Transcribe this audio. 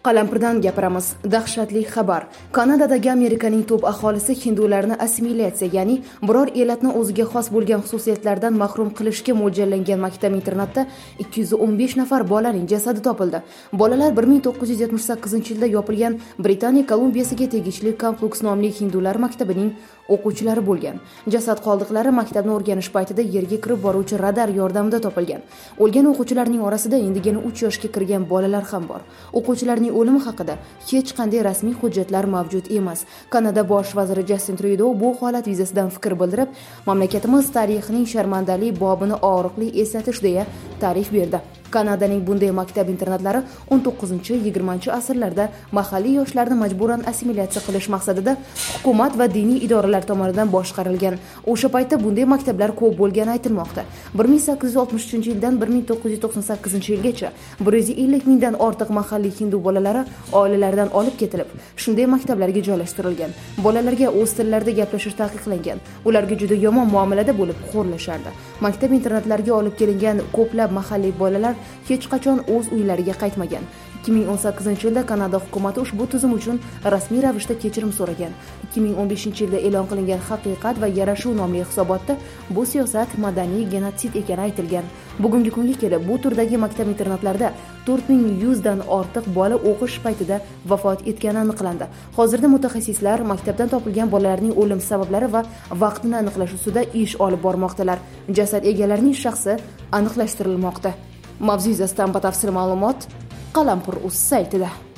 Qalampirdan gapiramiz. Dahshatli xabar. Kanadadagi Amerikaning top aholisi hindularni assimilyatsiya, ya'ni biror elatni o'ziga xos bo'lgan xususiyatlardan mahrum qilishga mo'ljallangan maktab-internatda 215 nafar bolaning jasadi topildi. Bolalar 1978-yilda yopilgan Britaniya Kolumbiyasiga tegishli Kompleks nomli hindular maktabining o'quvchilari bo'lgan. Jasad qoldiqlari maktabni o'rganish paytida yerga kirib boruvchi radar yordamida topilgan. O'lgan o'quvchilarning orasida endigina 3 yoshga kirgan bolalar ham bor. O'quvchilarning o'limi haqida hech qanday rasmiy hujjatlar mavjud emas. Kanada bosh vaziri Justin Trudeau bu holat yuzasidan fikr bildirib, mamlakatimiz tarixining sharmandali bobini og'riqli eslatish deya ta'rif berdi. Kanadaning bunday maktab-internatlari 19-20 asrlarda mahalliy yoshlarni majburan assimilyatsiya qilish maqsadida hukumat va diniy idoralar tomonidan boshqarilgan. O'sha paytda bunday maktablar ko'p bo'lgani aytilmoqda. 1863-yildan 1998-yilgacha 150 mingdan ortiq mahalliy hindu bolalari oilalaridan olib ketilib, shunday maktablarga joylashtirilgan. Bolalarga o'z tillarida gaplashish taqiqlangan. Ularga juda yomon muomalada bo'lib xo'rlashardi. Maktab-internatlarga olib kelingan ko'plab mahalliy bolalar hech qachon o'z uylariga qaytmagan. 2018-yilda Kanada hukumati ushbu tizim uchun rasmiy ravishda kechirim so'ragan. 2015-yilda e'lon qilingan Haqiqat va yarashuv nomli hisobotda bu siyosat madaniy genotsid ekani aytilgan. Bugungi kunga kelib bu turdagi maktab-internatlarda 4100 dan ortiq bola o'qish paytida vafot etgani aniqlandi. Hozirda mutaxassislar maktabdan topilgan bolalarning o'lim sabablari va vaqtini aniqlash ustida ish olib bormoqdalar. Jasad egalarining shaxsi aniqlashtirilmoqda. Mavzu yuzasidan batafsil ma'lumot Qalampir.uz saytida.